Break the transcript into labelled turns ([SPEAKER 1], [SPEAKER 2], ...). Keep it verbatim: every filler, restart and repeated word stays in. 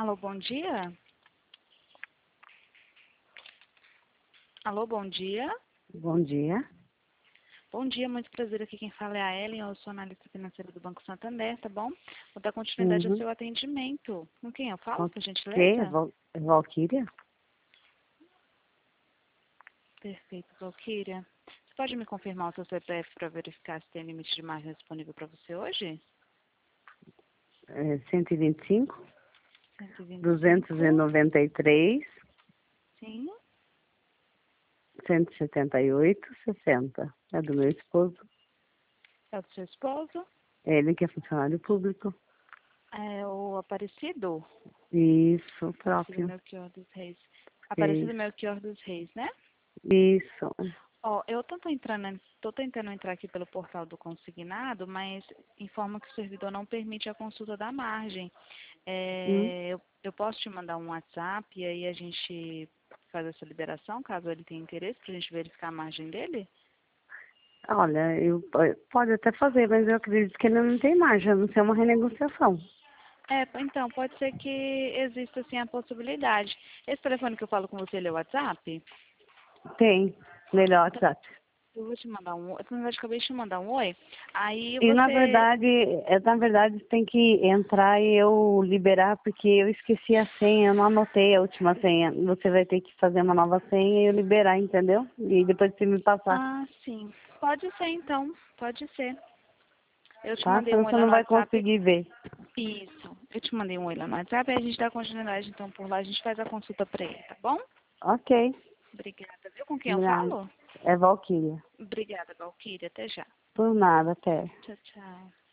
[SPEAKER 1] Alô, bom dia? Alô, bom dia?
[SPEAKER 2] Bom dia.
[SPEAKER 1] Bom dia, muito prazer. Aqui quem fala é a Ellen, eu sou analista financeira do Banco Santander, tá bom? Vou dar continuidade ao
[SPEAKER 2] Uhum.
[SPEAKER 1] seu atendimento. Com quem eu falo, por
[SPEAKER 2] Ok,
[SPEAKER 1] gentileza?
[SPEAKER 2] Val é Valquíria?
[SPEAKER 1] Perfeito, Valquíria. Você pode me confirmar o seu C P F para verificar se tem limite de margem disponível para você hoje?
[SPEAKER 2] É cento e vinte e cinco,
[SPEAKER 1] cento e vinte e
[SPEAKER 2] duzentos e
[SPEAKER 1] cinco.
[SPEAKER 2] noventa e três,
[SPEAKER 1] Sim.
[SPEAKER 2] cento e setenta e oito, sessenta. É do meu esposo.
[SPEAKER 1] É do seu esposo?
[SPEAKER 2] É ele que é funcionário público.
[SPEAKER 1] É o Aparecido?
[SPEAKER 2] Isso,
[SPEAKER 1] Aparecido
[SPEAKER 2] próprio.
[SPEAKER 1] Melchior dos Reis. Aparecido
[SPEAKER 2] Isso.
[SPEAKER 1] Melchior dos Reis, né?
[SPEAKER 2] Isso.
[SPEAKER 1] Ó, eu tô entrando, tô tentando entrar aqui pelo portal do consignado, mas informa que o servidor não permite a consulta da margem.
[SPEAKER 2] Hum.
[SPEAKER 1] É, eu, eu posso te mandar um WhatsApp e aí a gente faz essa liberação, caso ele tenha interesse, pra gente verificar a margem dele?
[SPEAKER 2] Olha, eu, pode até fazer, mas eu acredito que ele não tem margem, a não ser uma renegociação.
[SPEAKER 1] É, então, pode ser que exista sim a possibilidade. Esse telefone que eu falo com você, ele é o WhatsApp?
[SPEAKER 2] Tem. Melhor
[SPEAKER 1] Então,
[SPEAKER 2] WhatsApp.
[SPEAKER 1] eu vou te mandar um oi. Na verdade, acabei de te mandar um oi. Aí
[SPEAKER 2] E na
[SPEAKER 1] você.
[SPEAKER 2] verdade, é, na verdade tem que entrar e eu liberar porque eu esqueci a senha, eu não anotei a última senha. Você vai ter que fazer uma nova senha e eu liberar, entendeu? E depois você me passar,
[SPEAKER 1] Ah, sim. Pode ser então, pode ser. Eu te
[SPEAKER 2] tá?
[SPEAKER 1] mandei
[SPEAKER 2] Senão
[SPEAKER 1] um oi
[SPEAKER 2] você
[SPEAKER 1] lá
[SPEAKER 2] não
[SPEAKER 1] no
[SPEAKER 2] vai
[SPEAKER 1] WhatsApp.
[SPEAKER 2] conseguir ver.
[SPEAKER 1] Isso. Eu te mandei um oi lá no WhatsApp e a gente dá continuidade, então por lá a gente faz a consulta pra ele, tá bom?
[SPEAKER 2] Ok,
[SPEAKER 1] Obrigada. Viu com quem eu
[SPEAKER 2] combinado.
[SPEAKER 1] falo?
[SPEAKER 2] É Valquíria.
[SPEAKER 1] Obrigada, Valquíria. Até já.
[SPEAKER 2] Por nada, até.
[SPEAKER 1] Tchau, tchau.